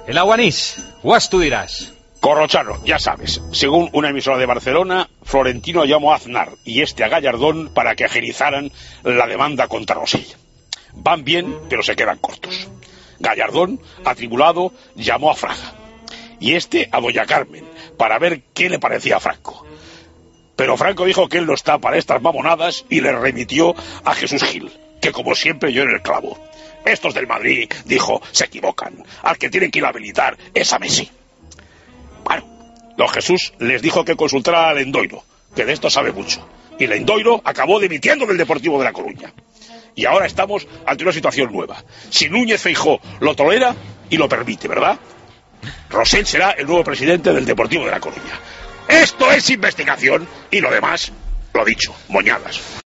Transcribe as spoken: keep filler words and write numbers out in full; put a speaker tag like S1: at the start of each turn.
S1: El aguanís, guas tú dirás.
S2: Corrochano, ya sabes, según una emisora de Barcelona, Florentino llamó a Aznar y este a Gallardón para que agilizaran la demanda contra Rosell. Van bien, pero se quedan cortos. Gallardón, atribulado, llamó a Fraga y este a doña Carmen para ver qué le parecía a Franco. Pero Franco dijo que él no está para estas mamonadas y le remitió a Jesús Gil, que como siempre yo en el clavo. Estos del Madrid, dijo, se equivocan. Al que tienen que ir a habilitar es a Messi. Bueno, don Jesús les dijo que consultara a Lendoiro, que de esto sabe mucho. Y Lendoiro acabó dimitiendo del Deportivo de La Coruña. Y ahora estamos ante una situación nueva. Si Núñez Feijóo lo tolera y lo permite, ¿verdad? Rosell será el nuevo presidente del Deportivo de La Coruña. Esto es investigación y lo demás, lo dicho, moñadas.